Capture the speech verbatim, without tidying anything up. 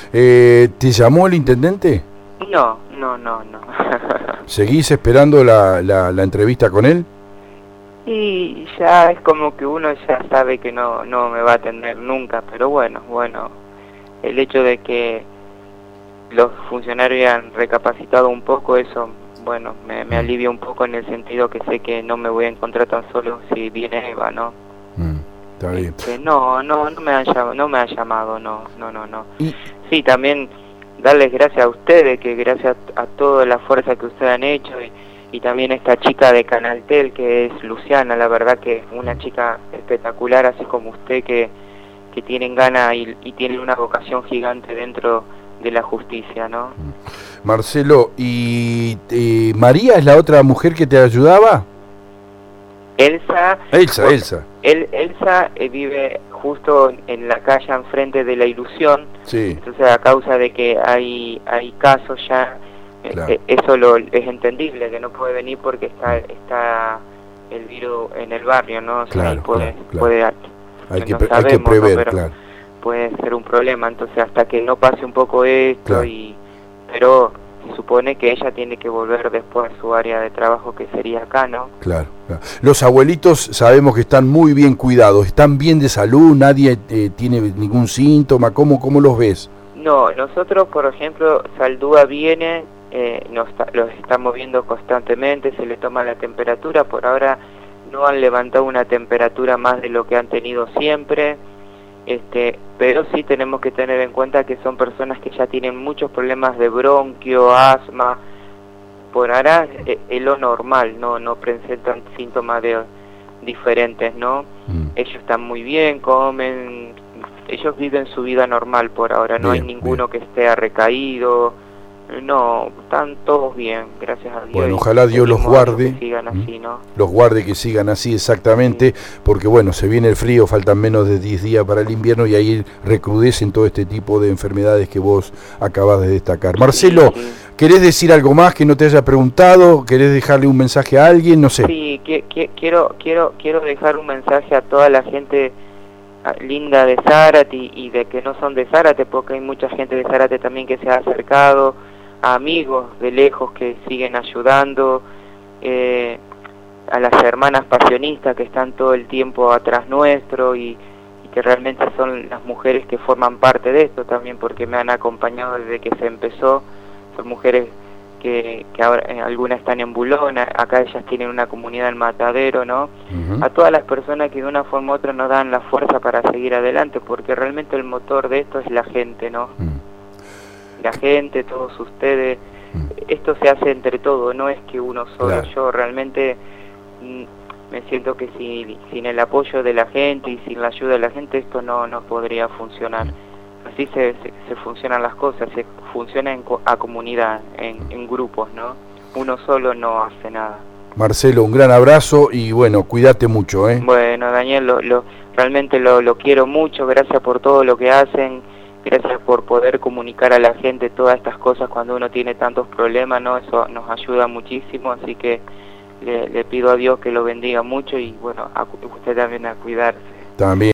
Eh, ¿Te llamó el intendente? No, no, no, no. ¿Seguís esperando la, la, la entrevista con él? Y ya es como que uno ya sabe que no, no me va a atender nunca, pero bueno, bueno, el hecho de que los funcionarios hayan recapacitado un poco, eso, bueno, me, me alivia un poco en el sentido que sé que no me voy a encontrar tan solo si viene Eva, ¿no? Mm, está bien. Este, no, no, no me han llamado, no me ha llamado, no, no, no, no. Y... Sí, también darles gracias a ustedes, que gracias a, a toda la fuerza que ustedes han hecho, y, y también esta chica de Canaltel, que es Luciana, la verdad que una chica espectacular, así como usted, que, que tienen ganas y, y tienen una vocación gigante dentro de la justicia, ¿no? Marcelo, ¿y eh, María es la otra mujer que te ayudaba? Elsa, Elsa, bueno, Elsa. El, Elsa eh, vive justo en la calle enfrente de La Ilusión, Sí. Entonces a causa de que hay hay casos ya, claro. eh, eso lo, es entendible, que no puede venir porque está está el virus en el barrio, ¿no? O sea, claro, puede, claro, claro. puede, hay, que, no pre sabemos, hay que prever, ¿no? Pero claro. puede ser un problema, entonces hasta que no pase un poco esto, claro. y pero se supone que ella tiene que volver después a su área de trabajo, que sería acá, ¿no? Claro, claro. Los abuelitos sabemos que están muy bien cuidados, están bien de salud, nadie eh, tiene ningún síntoma, ¿cómo, cómo los ves? No, nosotros, por ejemplo, Saldúa viene, eh, nos, los estamos viendo constantemente, se le toma la temperatura, por ahora no han levantado una temperatura más de lo que han tenido siempre, este, pero sí tenemos que tener en cuenta que son personas que ya tienen muchos problemas de bronquio, asma, por ahora es, es lo normal, no no presentan síntomas de, diferentes, ¿no? Mm. Ellos están muy bien, comen, ellos viven su vida normal por ahora, no bien, hay ninguno bien. que esté recaído, no, están todos bien, gracias a Dios. Bueno, ojalá Dios los guarde, que sigan así, ¿no? los guarde, que sigan así exactamente, sí. porque bueno, se viene el frío, faltan menos de diez días para el invierno y ahí recrudecen todo este tipo de enfermedades que vos acabas de destacar. Marcelo, sí, sí. ¿querés decir algo más que no te haya preguntado? ¿Querés dejarle un mensaje a alguien? No sé. Sí, que, que, quiero, quiero, quiero dejar un mensaje a toda la gente linda de Zárate y, y de que no son de Zárate, porque hay mucha gente de Zárate también que se ha acercado, a amigos de lejos que siguen ayudando, eh, a las hermanas pasionistas que están todo el tiempo atrás nuestro y, y que realmente son las mujeres que forman parte de esto también, porque me han acompañado desde que se empezó. Son mujeres que, que ahora eh, algunas están en Bulón, acá ellas tienen una comunidad en Matadero, ¿no? Uh-huh. A todas las personas que de una forma u otra nos dan la fuerza para seguir adelante, porque realmente el motor de esto es la gente, ¿no? Uh-huh. La gente, todos ustedes, uh-huh. esto se hace entre todos, no es que uno solo. Claro. Yo realmente mm, me siento que si, sin el apoyo de la gente y sin la ayuda de la gente esto no, no podría funcionar. Uh-huh. Así se, se, se funcionan las cosas, se funciona en, a comunidad, en, en grupos, ¿no? Uno solo no hace nada. Marcelo, un gran abrazo y bueno, cuídate mucho, ¿eh? Bueno, Daniel, lo, lo, realmente lo, lo quiero mucho, gracias por todo lo que hacen, gracias por poder comunicar a la gente todas estas cosas cuando uno tiene tantos problemas, ¿no? Eso nos ayuda muchísimo, así que le, le pido a Dios que lo bendiga mucho y bueno, a usted también a cuidarse. También.